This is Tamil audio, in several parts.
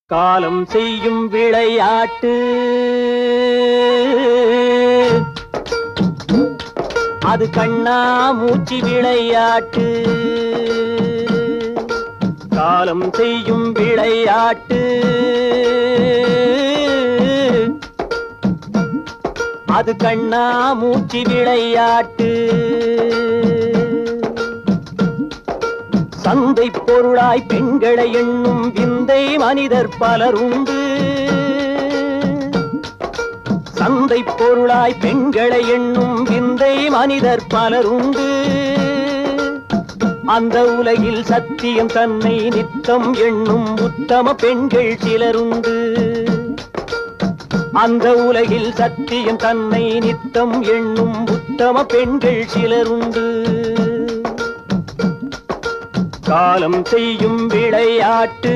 காலம் செய்யும் விளையாட்டு அது கண்ணா மூச்சி விளையாட்டு. காலம் செய்யும் விளையாட்டு அது கண்ணா மூச்சி விளையாட்டு. சந்தை பொருளாய் பெண்களை எண்ணும் விந்தை மனிதர் பலருண்டு. சந்தை பொருளாய் பெண்களை எண்ணும் விந்தை மனிதர் பலருண்டு. அந்த உலகில் சத்தியம் தன்னை நித்தம் எண்ணும் உத்தம பெண்கள் சிலருண்டு. அந்த உலகில் சத்தியம் தன்னை நித்தம் எண்ணும் உத்தம பெண்கள் சிலருண்டு. காலம் செய்யும் விளையாட்டு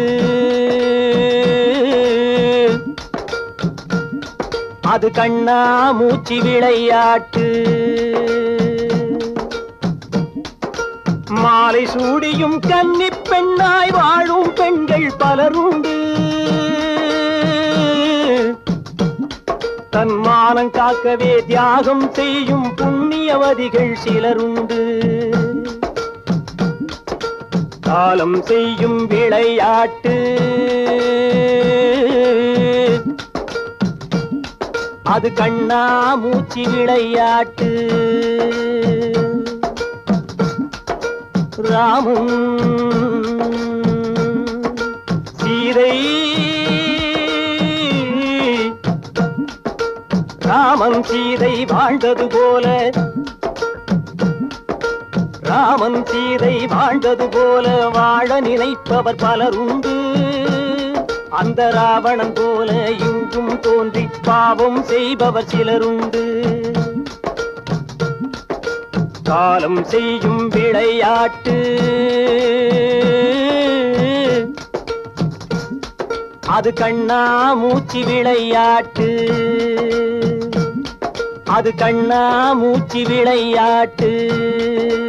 அது கண்ணா மூச்சி விளையாட்டு. மாலை சூடியும் கன்னி பெண்ணாய் வாழும் பெண்கள் பலருண்டு. தன் மானம் காக்கவே தியாகம் செய்யும் புண்ணியவதிகள் சிலருண்டு. காலம் செய்யும் விளையாட்டு அது கண்ணா மூச்சி விளையாட்டு. ராமன் சீதை ராமன் சீதை வாழ்ந்தது போல ராமன் சீதை வாழ்ந்தது போல வாழ நினைப்பவர் பலருண்டு. அந்த ராவணன் போல இங்கும் தோன்றி பாவம் செய்பவர் சிலருண்டு. காலம் செய்யும் விளையாட்டு அது கண்ணா மூச்சி விளையாட்டு. அது கண்ணா மூச்சி விளையாட்டு.